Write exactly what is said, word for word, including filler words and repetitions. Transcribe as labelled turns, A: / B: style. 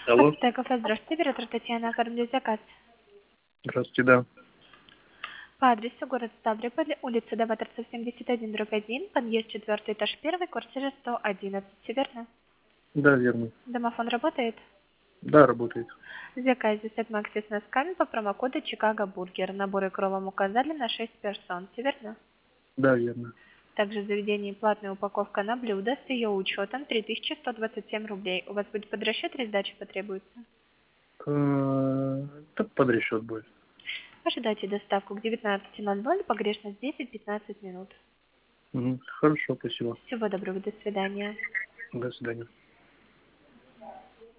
A: Алло,
B: Аптека кафе, здравствуйте, оператор Татьяна, оформлю заказ.
A: здравствуйте, да.
B: По адресу город Ставрополь, улица Новоторцев, семьдесят один, дробь один, подъезд четвертый, этаж первый, квартира сто одиннадцать, все верно?
A: Да, верно.
B: Домофон работает?
A: Да, работает.
B: В заказе сет Макси с носками по промокоду Чикаго Бургер. Набор икру вам указали на шесть персон, все верно?
A: Да, верно.
B: Также в заведении платная упаковка на блюдо с ее учетом три тысячи сто двадцать семь рублей. У вас будет под расчет или сдача потребуется?
A: Э, Так под расчет будет.
B: Ожидайте доставку к девятнадцати ноль ноль, погрешность десять-пятнадцать минут.
A: Мгм. Хорошо, спасибо.
B: Всего доброго, до свидания.
A: До свидания.